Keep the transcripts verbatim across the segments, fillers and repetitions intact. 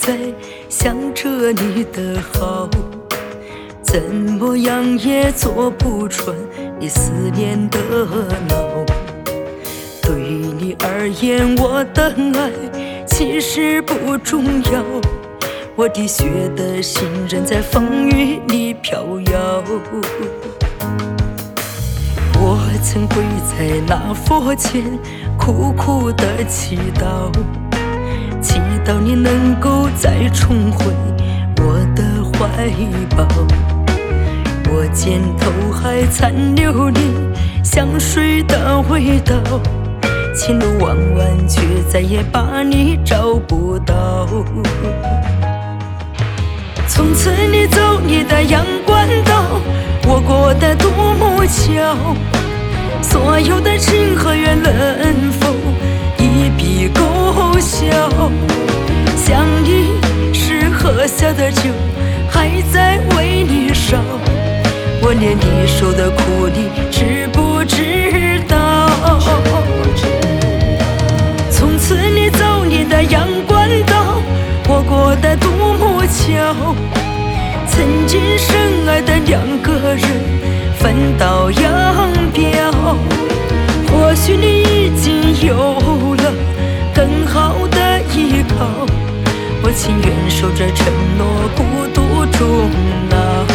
在想着你的好，怎么样也做不穿你思念的牢。对你而言，我的爱其实不重要，我的血的心仍在风雨里飘摇。我曾跪在那佛前苦苦的祈祷，祈祷你能够再重回我的怀抱。我肩头还残留你香水的味道，前路弯弯却再也把你找不到。从此你走你的阳关道，我过的独木桥，所有的情和缘能否一笔勾销？想你时喝下的酒还在为你烧，我连你受的苦你知不知道？从此你走你的阳关道，我过的独木桥，曾经深爱的两个人分道扬镳。或许你已经有了更好的依靠，我情愿守着承诺，孤独终老。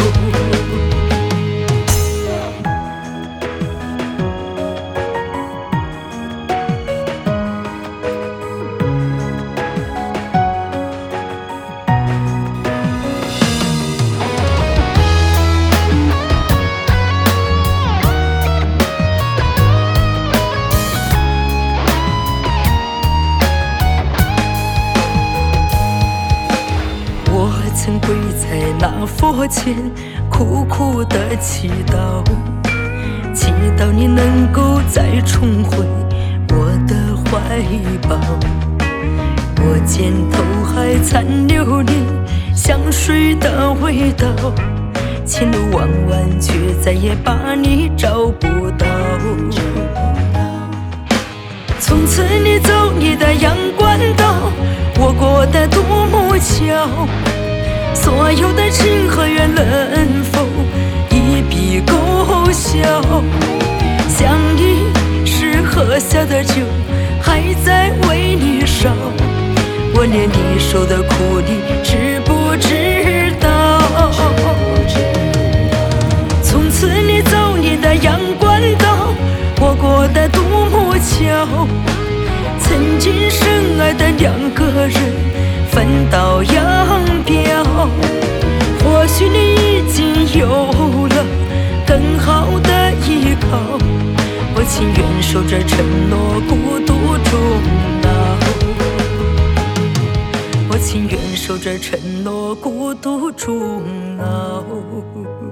曾跪在那佛前苦苦的祈祷，祈祷你能够再重回我的怀抱。我肩头还残留你香水的味道，前路弯弯却再也把你找不到。从此你走你的阳关道，我过的独木桥，所有的情和缘能否一笔勾销？想你时喝下的酒还在为你烧，我连你受的苦你知不知道？从此你走你的阳关道，我过的独木桥，曾经深爱的两个人分道扬镳。或许你已经有了更好的依靠，我情愿守着承诺，孤独终老。我情愿守着承诺，孤独终老。